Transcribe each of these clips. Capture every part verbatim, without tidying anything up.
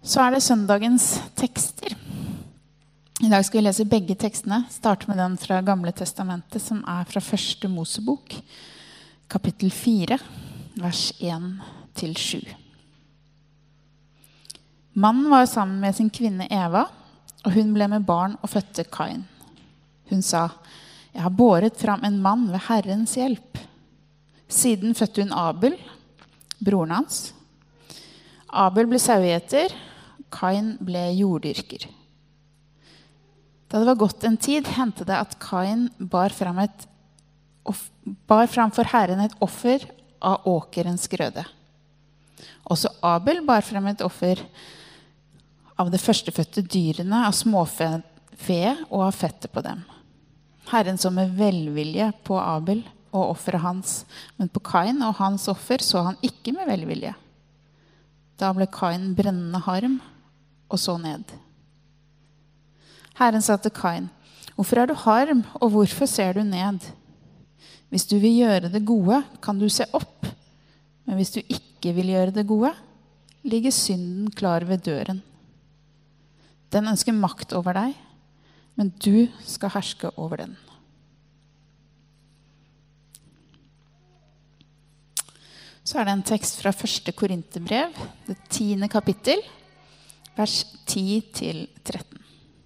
Så er det søndagens tekster. I dag skal vi lese begge tekstene. Starte med den fra Gamle Testamentet, som er fra første Mosebok, kapittel fire, vers en til sju. Mannen var sammen med sin kvinne Eva, og hun ble med barn og fødte Kain. Hun sa, «Jeg har båret fram en mann ved Herrens hjelp.» Siden fødte hun Abel, broren hans. Abel ble sauegjeter, Kain ble jorddyrker. Da det var gått en tid, hendte det at Kain bar fram, et, bar fram for Herren et offer av åkerens grøde. Også Abel bar fram et offer av det førstefødte dyrene, av småfe og av fettet på dem. Herren så med velvilje på Abel og offeret hans, men på Kain og hans offer så han ikke med velvilje. Da ble Kain brennende harm og så ned. Herren sa til Kain, «Hvorfor er du harm, og hvorfor ser du ned? Hvis du vil gjøre det gode, kan du se opp. Men hvis du ikke vil gjøre det gode, ligger synden klar ved døren. Den ønsker makt over deg, men du skal herske over den.» Så er det en tekst fra første Korinterbrev, det tiende kapittel, vers ti til tretten.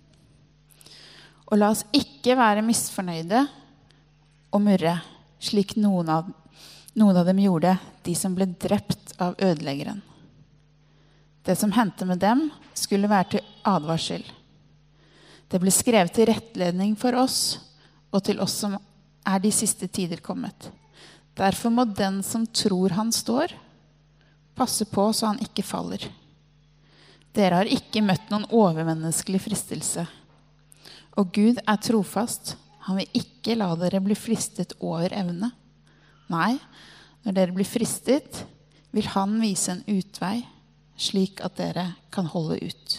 Og la oss ikke være misfornøyde og murre, slik noen av, noen av dem gjorde, de som ble drept av ødeleggeren. Det som hendte med dem skulle være til advarsel. Det ble skrevet til rettledning for oss, og til oss som er de siste tider kommet. Derfor må den som tror han står, passe på så han ikke faller. Dere har ikke møtt noen overmenneskelig fristelse. Og Gud er trofast. Han vil ikke la dere bli fristet over evne. Nei, når dere blir fristet, vil han vise en utvei, slik at dere kan holde ut.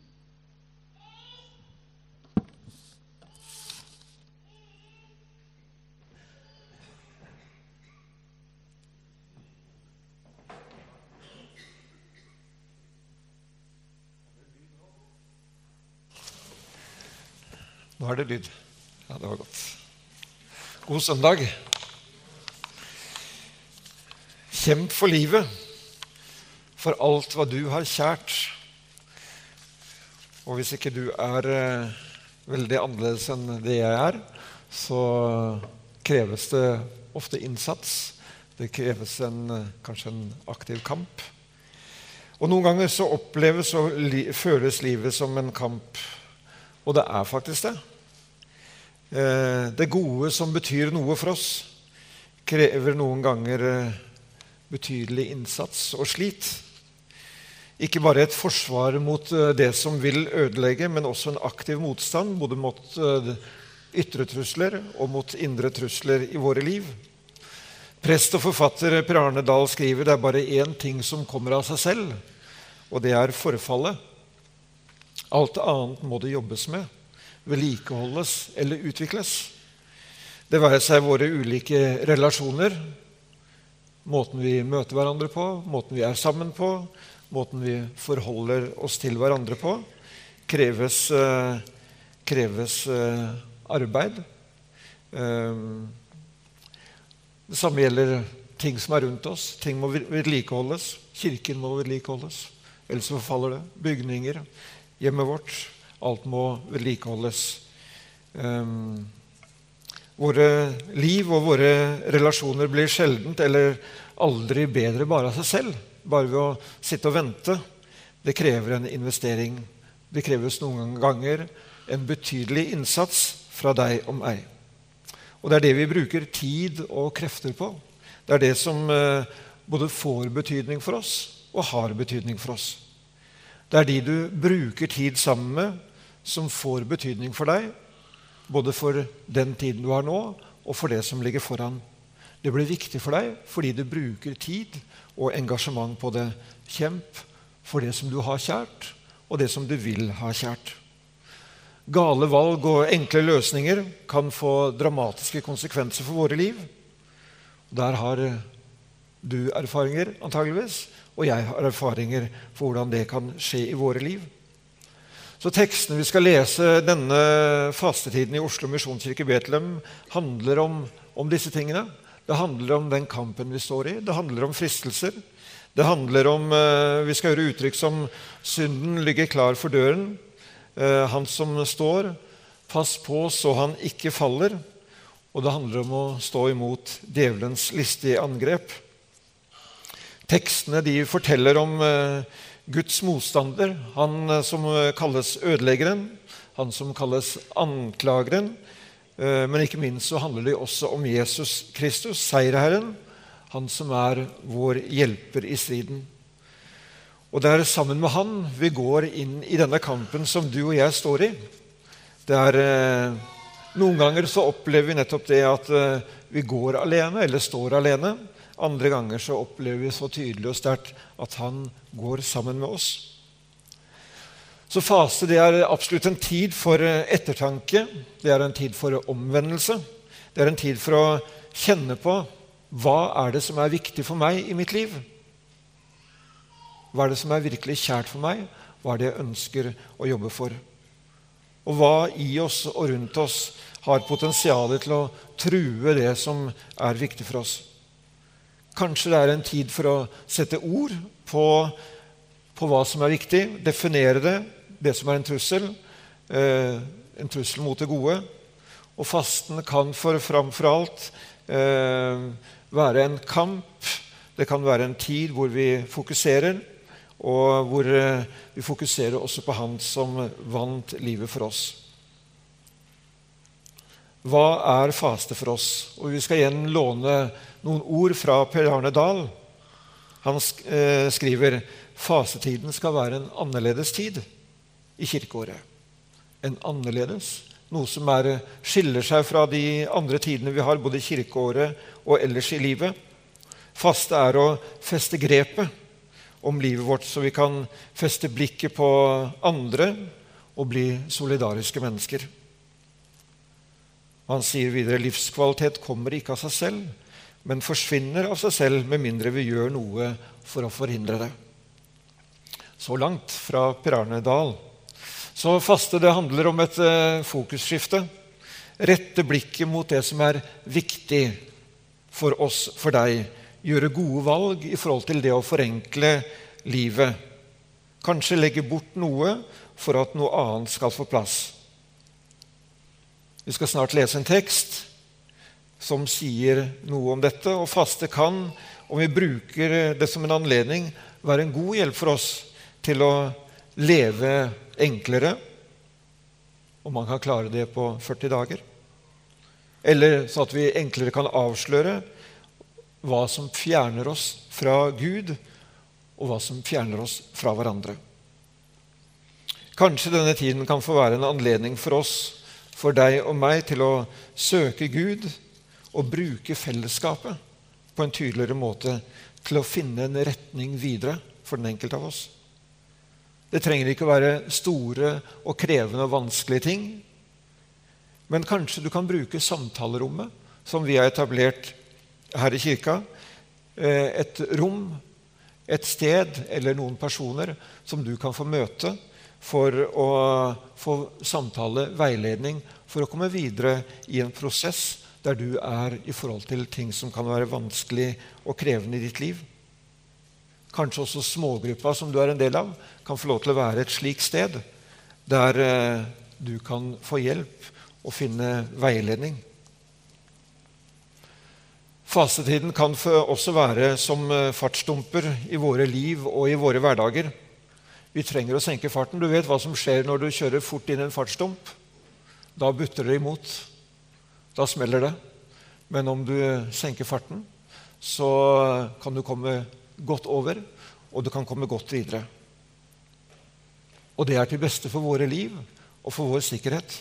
Nå er det lyd. Ja, det var godt. God søndag. Kjemp for livet, for alt hva du har kjært. Og hvis ikke du er eh, veldig annerledes enn det jeg er, så kreves det ofte innsats. Det kreves en, kanskje en aktiv kamp. Og noen ganger så oppleves og li, føles livet som en kamp. Og det er faktisk det. Det gode som betyr noe for oss, krever noen ganger betydelig innsats og slit. Ikke bare et forsvar mot det som vil ødelegge, men også en aktiv motstand, både mot ytre trusler og mot indre trusler i våre liv. Prest og forfatter Per Arne Dahl skriver, det er bare én ting som kommer av seg selv, og det er forfallet. Alt annet må det jobbes med, vedlikeholdes eller utvikles. Det være seg våre ulike relasjoner, måten vi møter hverandre på, måten vi er sammen på, måten vi forholder oss til hverandre på, kreves, kreves arbeid. Det samme gjelder ting som er rundt oss. Ting må vedlikeholdes. Kirken må vedlikeholdes. Ellers forfaller det. Bygninger, hjemmet vårt, alt må vedlikeholdes. Um, våre liv og våre relasjoner blir sjeldent eller aldri bedre bare av seg selv, bare ved å sitte og vente. Det krever en investering. Det kreves noen ganger en betydelig innsats fra deg og meg. Og det er det vi bruker tid og krefter på. Det er det som uh, både får betydning for oss og har betydning for oss. Det er de du bruker tid sammen med som får betydning for deg, både for den tiden du har nå og for det som ligger foran. Det blir viktig for deg fordi du bruker tid og engasjement på det. Kjemp for det som du har kjært og det som du vil ha kjært. Gale valg og enkle løsninger kan få dramatiske konsekvenser for våre liv. Der har du erfaringer antageligvis, og jeg har erfaringer for hvordan det kan skje i våre liv. Så tekstene vi skal lese denne fastetiden i Oslo Misjonskirke Betlehem handler om, om disse tingene. Det handler om den kampen vi står i. Det handler om fristelser. Det handler om, vi skal høre uttrykk som synden ligger klar for døren. Han som står, pass på så han ikke faller. Og det handler om å stå imot djevelens listige angrep. Tekstene de forteller om Guds motstander, han som kalles ødeleggeren, han som kalles anklageren, men ikke minst så handler det også om Jesus Kristus, seierherren, han som er vår hjelper i striden. Og det er sammen med han vi går inn i denne kampen som du og jeg står i. Det er, noen ganger så opplever vi nettopp det at vi går alene, eller står alene. Andre ganger så opplever vi så tydelig og sterkt at han går sammen med oss. Så faste det er absolutt en tid for ettertanke. Det er en tid for omvendelse. Det er en tid for å kjenne på hva er det som er viktig for meg i mitt liv. Hva er det som er virkelig kjært for meg? Hva er det jeg ønsker å jobbe for? Og hva i oss og rundt oss har potensialet til å true det som er viktig for oss. Kanskje det er en tid for å sette ord på, på hva som er viktig, definere det, det som er en trussel, eh, en trussel mot det gode. Og fasten kan for framfor alt eh, være en kamp. Det kan være en tid hvor vi fokuserer, og hvor eh, vi fokuserer også på han som vant livet for oss. Hva er faste for oss? Og vi skal igjen låne noen ord fra Per Arne Dahl. Han skriver, fasetiden skal være en annerledes tid i kirkeåret. En annerledes, noe som er, skiller seg fra de andre tidene vi har, både i kirkeåret og ellers i livet. Faste er å feste grepet om livet vårt, så vi kan feste blikket på andre og bli solidariske mennesker. Han sier videre, livskvalitet kommer ikke av seg selv, men forsvinner av seg selv med mindre vi gjør noe for å forhindre det. Så langt fra Per Arne Dahl. Så faste det handler om et uh, fokusskifte. Rette blikket mot det som er viktig for oss, for deg. Gjøre gode valg i forhold til det å forenkle livet. Kanskje legge bort noe for at noe annet skal få plass. Vi skal snart lese en tekst som sier noe om dette, og faste kan, om vi bruker det som en anledning, være en god hjelp for oss til å leve enklere, og man kan klare det på førti dager. Eller så at vi enklere kan avsløre hva som fjerner oss fra Gud, og hva som fjerner oss fra hverandre. Kanskje denne tiden kan få være en anledning for oss, for deg og meg, til å søke Gud og bruke fellesskapet på en tydeligere måte til å finne en retning videre for den enkelte av oss. Det trenger ikke å være store og krevende og vanskelige ting, men kanskje du kan bruke samtalerommet som vi har etablert her i kirka, et rom, et sted eller noen personer som du kan få møte for å få samtale, veiledning, for å komme videre i en prosess der du er i forhold til ting som kan være vanskelig og krevende i ditt liv. Kanskje også smågruppa som du er en del av, kan få lov til å være et slikt sted der du kan få hjelp og finne veiledning. Fastetiden kan også være som fartsdumper i våre liv og i våre hverdager. Vi trenger å senke farten. Du vet hva som skjer når du kjører fort inn i en fartsdump. Da butter det imot. Da smeller det. Men om du senker farten, så kan du komme godt over, og du kan komme godt videre. Og det er til beste for våre liv og for vår sikkerhet.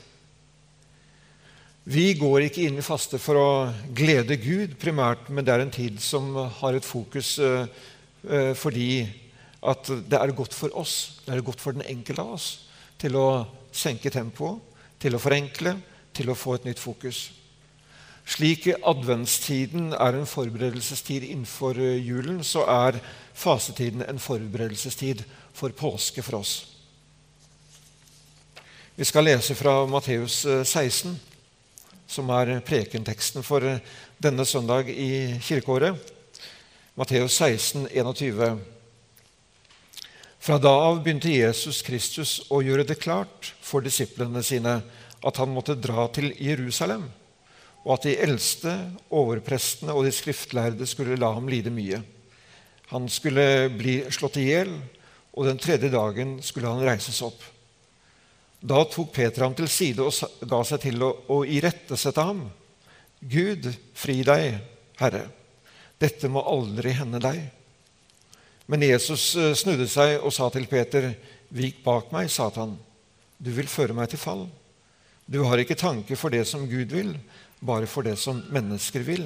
Vi går ikke inn i faste for å glede Gud primært, men det er en tid som har et fokus uh, uh, fordi at det er godt for oss, det er godt for den enkelte av oss, til å senke tempoet, til å forenkle, til å få et nytt fokus. Slik adventstiden er en forberedelsestid innenfor julen, så er fasetiden en forberedelsestid for påske for oss. Vi skal lese fra Matteus seksten, som er prekenteksten for denne søndag i kirkeåret. Matteus seksten, tjueen. Fra da av begynte Jesus Kristus å gjøre det klart for disiplene sine at han måtte dra til Jerusalem, og at de eldste, overprestene og de skriftlærde skulle la ham lide mye. Han skulle bli slått ihjel, og den tredje dagen skulle han reises opp. Da tok Peter ham til side og ga seg til å, å irettesette ham. Gud, fri deg, Herre. Dette må aldri hende deg. Men Jesus snudde seg og sa til Peter, vik bak meg, Satan. Du vil føre meg til fall. Du har ikke tanke for det som Gud vil, bare for det som mennesker vil.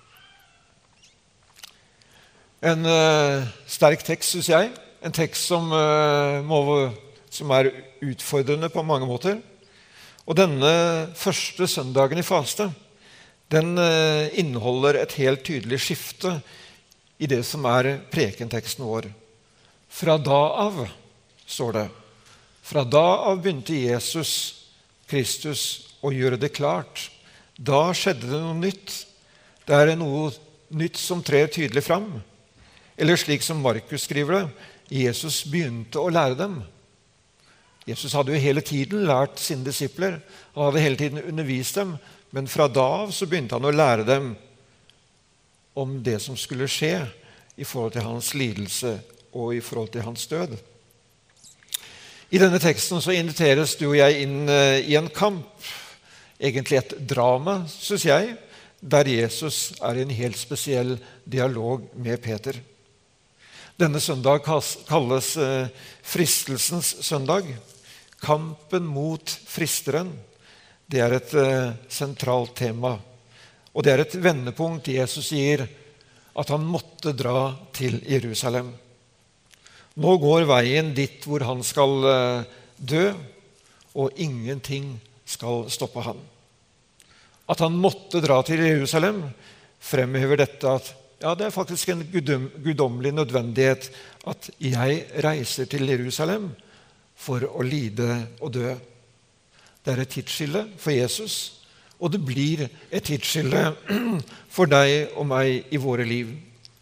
En uh, sterk tekst, synes jeg. En tekst som, uh, må, som er utfordrende på mange måter. Og denne første søndagen i faste, den uh, inneholder et helt tydelig skifte i det som er prekenteksten vår. Fra da av, står det. Fra da av begynte Jesus Kristus å gjøre det klart. Da skjedde det noe nytt. Det er noe nytt som trer tydelig fram. Eller slik som Markus skriver det, Jesus begynte å lære dem. Jesus hadde jo hele tiden lært sine disipler. Han hadde hele tiden undervist dem, men fra da av så begynte han å lære dem om det som skulle skje i forhold til hans lidelse og i forhold til hans død. I denne teksten så inviteres du og jeg inn i en kamp, egentlig et drama, synes jeg, der Jesus er i en helt spesiell dialog med Peter. Denne søndag kalles fristelsens søndag. Kampen mot fristeren. Det er et sentralt tema. Og det er et vendepunkt. Jesus sier at han måtte dra til Jerusalem. Nå går veien dit hvor han skal dø, og ingenting skal stoppe han. At han måtte dra til Jerusalem fremhever dette at ja, det er faktisk en gudom, gudomlig nødvendighet at jeg reiser til Jerusalem for å lide og dø. Det er et tidsskille for Jesus, og det blir et tidsskille for deg og meg i våre liv.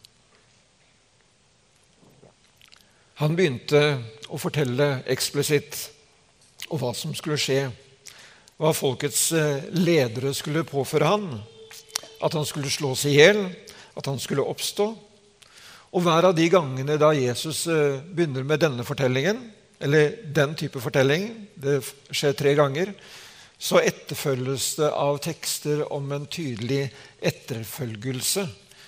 Han begynte å fortelle eksplisitt om hva som skulle skje, hva folkets ledere skulle påføre han, at han skulle slås ihjel, at han skulle oppstå. Og hver av de gangene da Jesus begynner med denne fortellingen, eller den type fortelling, det skjer tre ganger, så etterfølges det av tekster om en tydelig etterfølgelse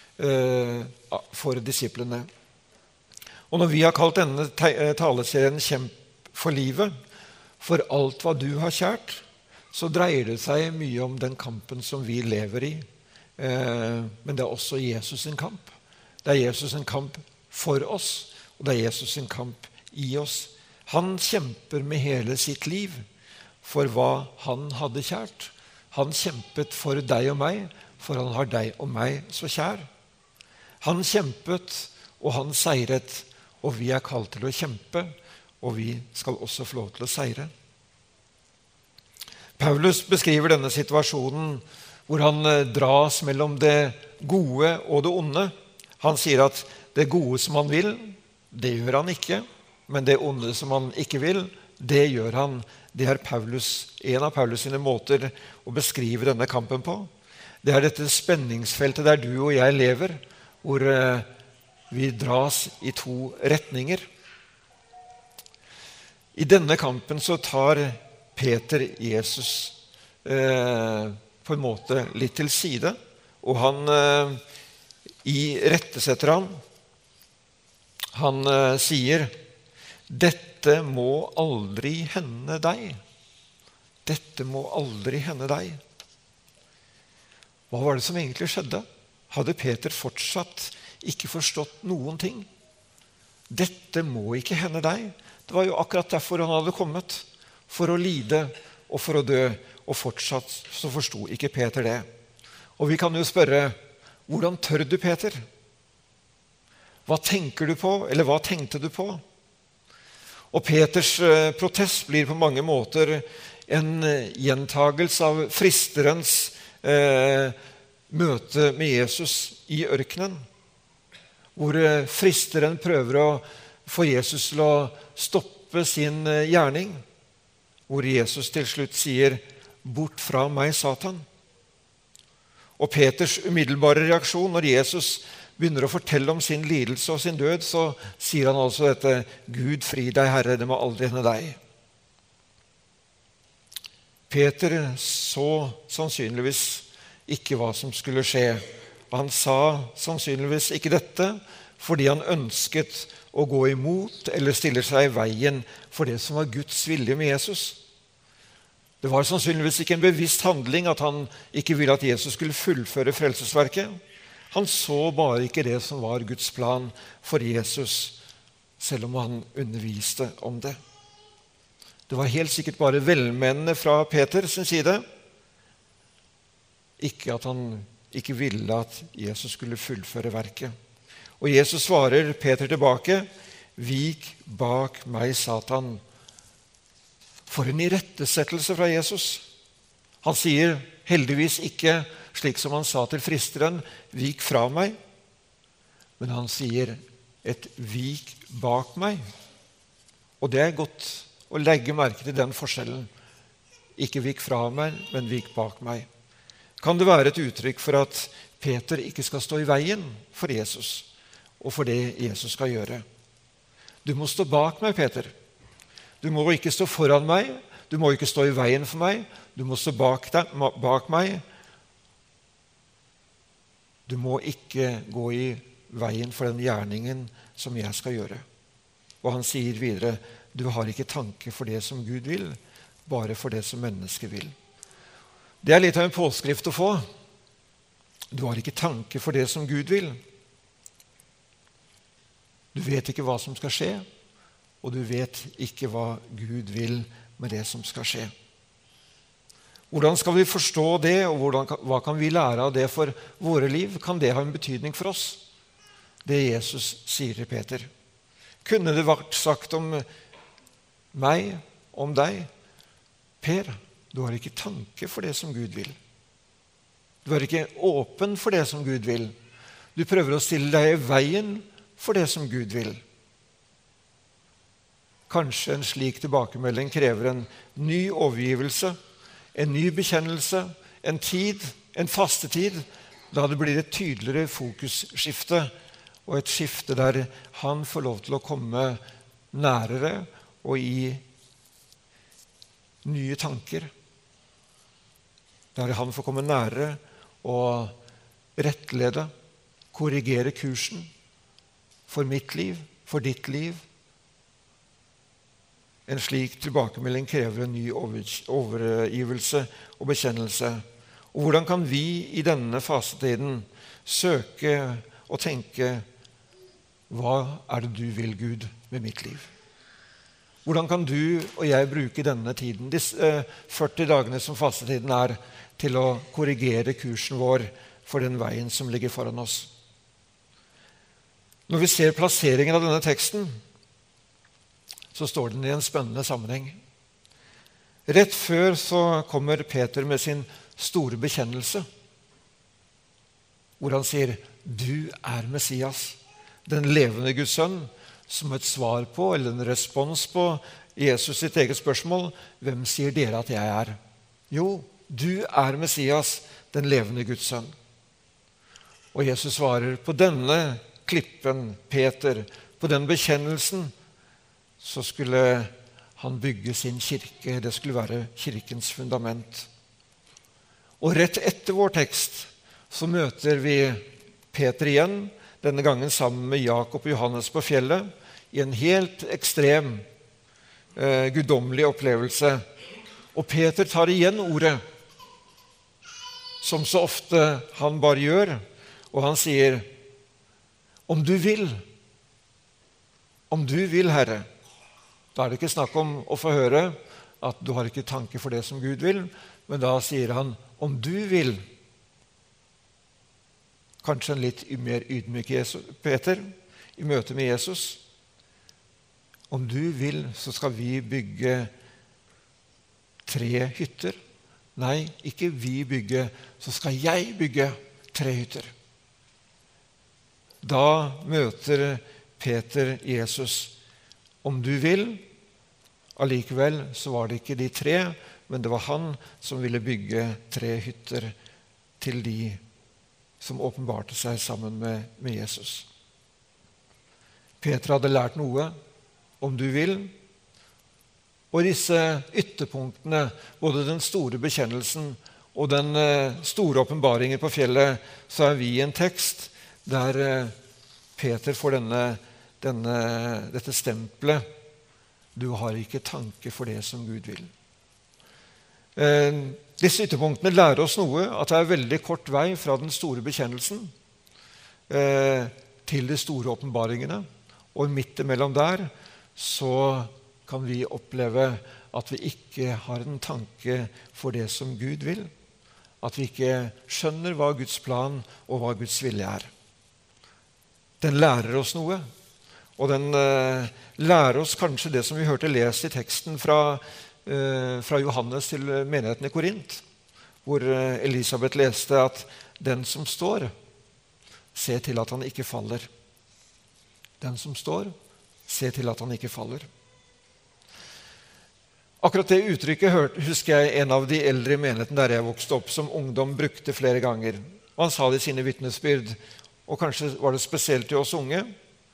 for disiplene. Og når vi har kalt denne taleserien Kjemp for livet, for alt hva du har kjært, så dreier det seg mye om den kampen som vi lever i. Men det er også Jesus sin kamp. Det er Jesus sin kamp for oss, og det er Jesus sin kamp i oss. Han kjemper med hele sitt liv for hva han hadde kjært. Han kjempet for deg og meg, for han har deg og meg så kjær. Han kjempet, og han seiret, og vi er kalt til å kjempe, og vi skal også få lov til å seire. Paulus beskriver denne situasjonen hvor han dras mellom det gode og det onde. Han sier at det gode som han vil, det gjør han ikke, men det onde som han ikke vil, det gjør han. Det er Paulus, en av Paulus sine måter å beskrive denne kampen på. Det er dette spenningsfeltet der du og jeg lever, hvor vi dras i to retninger. I denne kampen så tar Peter Jesus eh, på en måte litt til side, og han eh, irettesetter han. Han eh, sier, dette må aldri hende deg. Dette må aldri hende deg. Hva var det som egentlig skjedde? Hadde Peter fortsatt ikke forstått noen ting? Dette må ikke hende deg. Det var jo akkurat derfor han hadde kommet, for å lide og for å dø, og fortsatt så forstod ikke Peter det. Og vi kan jo spørre, hvordan tør du, Peter? Hva tenker du på, eller hva tenkte du på? Og Peters protest blir på mange måter en gjentagelse av fristerens eh, møte med Jesus i ørkenen, hvor fristeren prøver å få Jesus til å stoppe sin gjerning, hvor Jesus til slutt sier, bort fra meg, Satan. Og Peters umiddelbare reaksjon når Jesus begynner å fortelle om sin lidelse og sin død, så sier han altså dette, Gud fri deg, Herre, det må aldri hende deg. Peter så sannsynligvis ikke hva som skulle skje. Og han sa sannsynligvis ikke dette fordi han ønsket å gå imot eller stille seg i veien for det som var Guds vilje med Jesus. Det var sannsynligvis ikke en bevisst handling at han ikke ville at Jesus skulle fullføre frelsesverket. Han så bare ikke det som var Guds plan for Jesus, selv om han underviste om det. Det var helt sikkert bare velmenende fra Peter sin side, ikke at han ikke ville at Jesus skulle fullføre verket. Og Jesus svarer Peter tilbake, vik bak meg, Satan. For en irettesettelse fra Jesus. Han sier heldigvis ikke, slik som han sa til fristeren, vik fra meg. Men han sier et vik bak meg. Og det er godt å legge merke til den forskjellen. Ikke vik fra meg, men vik bak meg. Kan det være et uttrykk for at Peter ikke skal stå i veien for Jesus, og for det Jesus skal gjøre? Du må stå bak meg, Peter. Du må ikke stå foran meg, du må ikke stå i veien for meg, du må stå bak, deg, bak meg. Du må ikke gå i veien for den gjerningen som jeg skal gjøre. Og han sier videre, du har ikke tanke for det som Gud vil, bare for det som mennesket vil. Det er litt av en påskrift å få. Du har ikke tanke for det som Gud vil. Du vet ikke hva som skal skje, og du vet ikke hva Gud vil med det som skal skje. Hvordan skal vi forstå det, og hvordan, hva kan vi lære av det for våre liv? Kan det ha en betydning for oss? Det Jesus sier til Peter. Kunne det vært sagt om meg, om deg? Per, du har ikke tanke for det som Gud vil. Du er ikke åpen for det som Gud vil. Du prøver å stille deg i veien for det som Gud vil. Kanskje en slik tilbakemelding krever en ny overgivelse, en ny bekjennelse, en tid, en fastetid, da det blir et tydeligere fokusskifte, og et skifte der han får lov til å komme nærere og i nye tanker. Der han får komme nærere og rettlede, korrigere kursen for mitt liv, for ditt liv. En slik tilbakemelding krever en ny overgivelse og bekjennelse. Og hvordan kan vi i denne fasetiden søke og tenke, hva er det du vil, Gud, med mitt liv? Hvordan kan du og jeg bruke denne tiden, disse førti dagene som fastetiden er, til å korrigere kursen vår for den veien som ligger foran oss? Når vi ser plasseringen av denne teksten, så står den i en spennende sammenheng. Rett før så kommer Peter med sin store bekjennelse, hvor han sier, du er Messias, den levende Guds sønn, som et svar på, eller en respons på Jesus sitt eget spørsmål, hvem sier dere at jeg er? Jo, du er Messias, den levende Guds sønn. Og Jesus svarer, på denne klippen, Peter, på den bekjennelsen, så skulle han bygge sin kirke. Det skulle være kirkens fundament. Og rett etter vår tekst så møter vi Peter igjen, denne gangen sammen med Jakob og Johannes på fjellet, i en helt ekstrem, eh, guddommelig opplevelse. Og Peter tar igjen ordet, som så ofte han bare gjør, og han sier, om du vil, om du vil, Herre. Da er det ikke snakk om å få høre at du har ikke tanke for det som Gud vil, men da sier han, om du vil, kanskje en litt mer ydmyk Jesus, Peter, i møte med Jesus. Om du vil, så skal vi bygge tre hytter. Nei, ikke vi bygge, så skal jeg bygge tre hytter. Da møter Peter Jesus. Om du vil, allikevel så var det ikke de tre, men det var han som ville bygge tre hytter til de som åpenbarte seg sammen med, med Jesus. Peter hadde lært noe, om du vil. Og disse ytterpunktene, både den store bekjennelsen og den store åpenbaringen på fjellet, så er vi i en tekst der Peter får denne, denne, dette stempelet. Du har ikke tanke for det som Gud vil. Eh, disse ytterpunktene lærer oss noe, at det er veldig kort vei fra den store bekjennelsen eh, til de store åpenbaringene. Og midt imellom der så kan vi oppleve at vi ikke har en tanke for det som Gud vil. At vi ikke skjønner hva Guds plan og hva Guds vilje er. Den lærer oss noe, og den eh, lærer oss kanskje det som vi hørte lest i teksten fra, eh, fra Johannes til menigheten i Korint, hvor eh, Elisabeth leste at den som står, se til at han ikke faller. Den som står, se til at han ikke faller. Akkurat det uttrykket husker jeg en av de eldre i menigheten der jeg vokste opp, som ungdom brukte flere ganger. Og han sa det i sine vitnesbyrd, og kanskje var det spesielt til oss unge.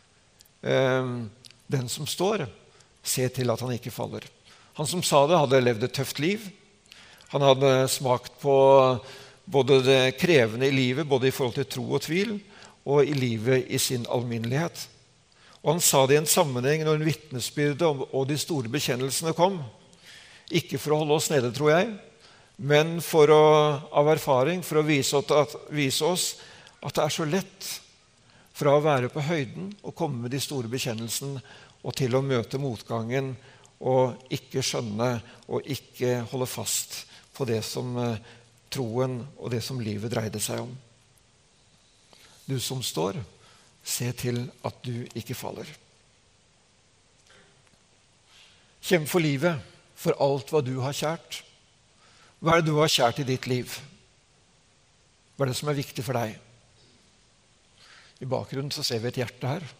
Den som står, se til at han ikke faller. Han som sa det, hadde levd et tøft liv. Han hadde smakt på både det krevende i livet, både i forhold til tro og tvil, og i livet i sin alminnelighet. Og han sa det i en sammenheng når en vitnesbyrde og de store bekjennelsene kom. Ikke for å holde oss nede, tror jeg, men for å, av erfaring, for å vise, at, vise oss at det er så lett fra å være på høyden og komme med de store bekjennelsene og til å møte motgangen og ikke skjønne og ikke holde fast på det som troen og det som livet dreide seg om. Du som står, se til at du ikke faller. Kjem for livet, for alt hva du har kjært. Hva er det du har kjært i ditt liv? Hva er det som er viktig for deg? I bakgrunnen så ser vi et hjerte her.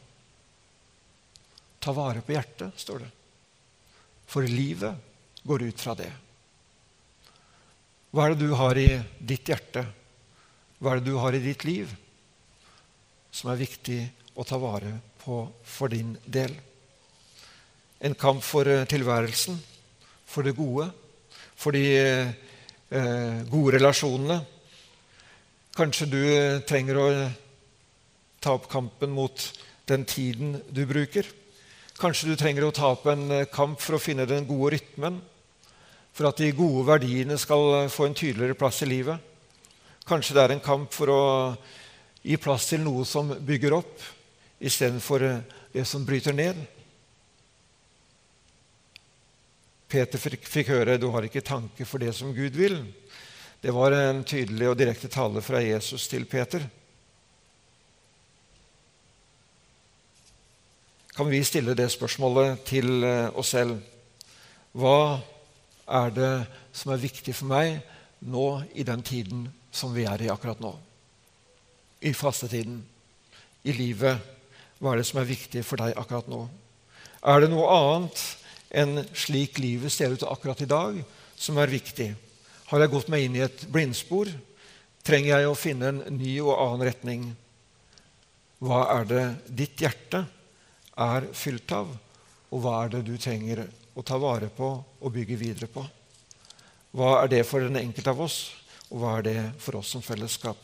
Ta vare på hjertet, står det. For livet går ut fra det. Hva er det du har i ditt hjerte? Hva er det du har i ditt liv som er viktig å ta vare på for din del? En kamp for tilværelsen, for det gode, for de eh, gode relasjonene. Kanskje du trenger å ta opp kampen mot den tiden du bruker. Kanskje du trenger å ta opp en kamp for å finne den gode rytmen, for at de gode verdiene skal få en tydeligere plass i livet. Kanskje det er en kamp for å gi plass til noe som bygger opp, i stedet for det som bryter ned. Peter fikk høre, du har ikke tanke for det som Gud vil. Det var en tydelig og direkte tale fra Jesus til Peter. Kan vi stille det spørsmålet til oss selv? Hva er det som er viktig for meg nå i den tiden som vi er i akkurat nå? I fastetiden, i livet, hva er det som er viktig for deg akkurat nå? Er det noe annet enn slik livet ser ut akkurat i dag, som er viktig? Har jeg gått meg inn i et blindspor? Trenger jeg å finne en ny og annen retning? Hva er det ditt hjerte er fylt av, og hva er det du trenger å ta vare på og bygge videre på? Hva er det for den enkelte av oss, og hva er det for oss som fellesskap?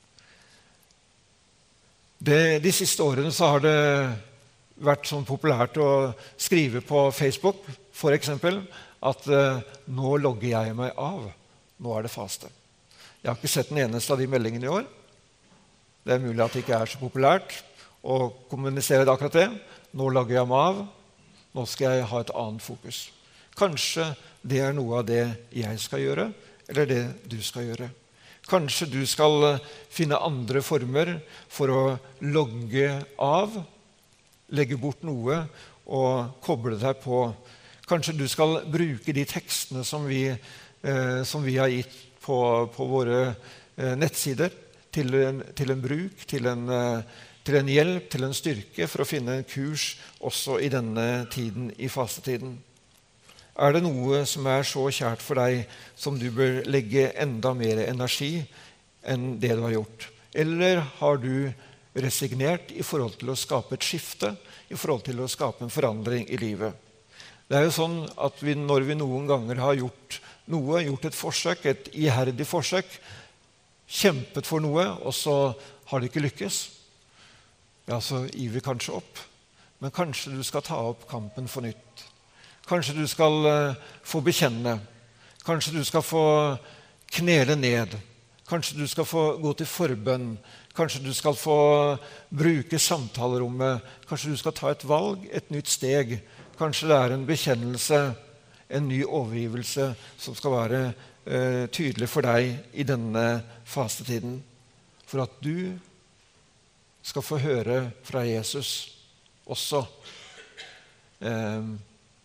Det, de siste årene så har det vært sånn populært å skrive på Facebook, for eksempel, at uh, nå logger jeg meg av. Nå er det faste. Jeg har ikke sett den eneste av de meldingene i år. Det er mulig at det ikke er så populært å kommunisere det akkurat det. Nå logger jeg meg av. Nå skal jeg ha et annet fokus. Kanskje det er noe av det jeg skal gjøre, eller det du skal gjøre. Kanskje du skal finne andre former for å logge av, legge bort noe og koble deg på. Kanskje du skal bruke de tekstene som vi, eh, som vi har gitt på, på våre eh, nettsider til en, til en bruk, til en, eh, til en hjelp, til en styrke for å finne en kurs også i denne tiden, i fastetiden. Er det noe som er så kjært for deg som du bør legge enda mer energi enn det du har gjort? Eller har du resignert i forhold til å skape et skifte, i forhold til å skape en forandring i livet? Det er jo sånn at vi, når vi noen ganger har gjort noe, gjort et forsøk, et iherdig forsøk, kjempet for noe, og så har det ikke lykkes, ja, så gir vi kanskje opp. Men kanskje du skal ta opp kampen for nytt. Kanskje du skal uh, få bekjenne. Kanskje du skal få knele ned. Kanskje du skal få gå til forbønn. Kanskje du skal få bruke samtalerommet. Kanskje du skal ta et valg, et nytt steg. Kanskje det er en bekjennelse, en ny overgivelse som skal være uh, tydelig for deg i denne fastetiden. For at du skal få høre fra Jesus også. Uh,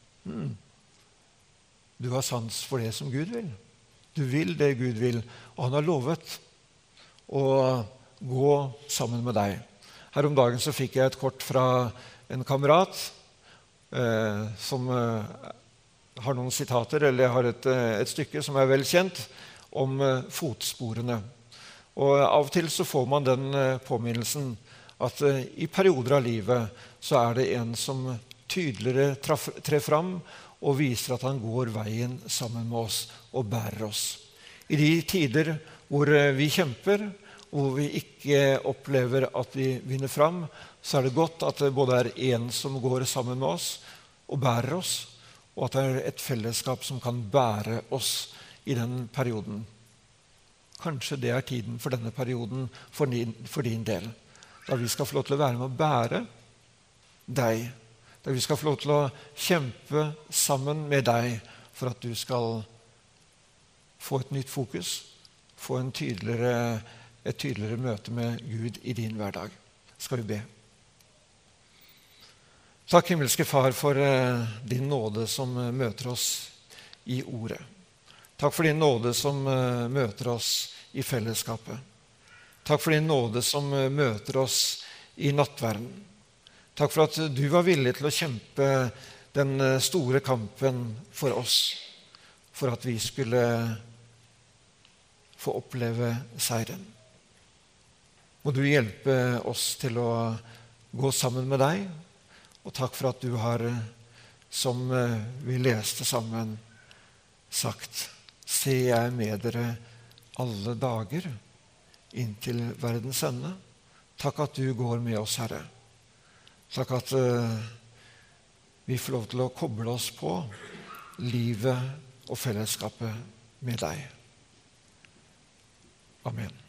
Du har sans for det som Gud vil. Du vil det Gud vil, og han har lovet å gå sammen med deg. Her om dagen så fikk jeg et kort fra en kamerat eh, som eh, har noen sitater, eller jeg har et, et stykke som er vel kjent, om eh, fotsporene. Og av og til så får man den eh, påminnelsen at eh, i perioder av livet så er det en som tydeligere trer fram og viser at han går veien sammen med oss og bærer oss. I de tider hvor vi kjemper, hvor vi ikke opplever at vi vinner fram, så er det godt at det både er en som går sammen med oss og bærer oss, og at det er et fellesskap som kan bære oss i den perioden. Kanskje det er tiden for denne perioden for din, for din del, da vi skal få lov til å være med å bære deg, der vi skal få lov til å kjempe sammen med deg for at du skal få et nytt fokus, få en tydeligere, et tydeligere møte med Gud i din hverdag. Skal vi be. Takk, himmelske Far, for din nåde som møter oss i ordet. Takk for din nåde som møter oss i fellesskapet. Takk for din nåde som møter oss i nattverden. Takk for at du var villig til å kjempe den store kampen for oss, for at vi skulle få oppleve seieren. Må du hjelpe oss til å gå sammen med deg, og takk for at du har, som vi leste sammen, sagt, se jeg er med dere alle dager inntil verdens ende. Takk at du går med oss, Herre. Takk at uh, vi får lov til å koble oss på livet og fellesskapet med deg. Amen.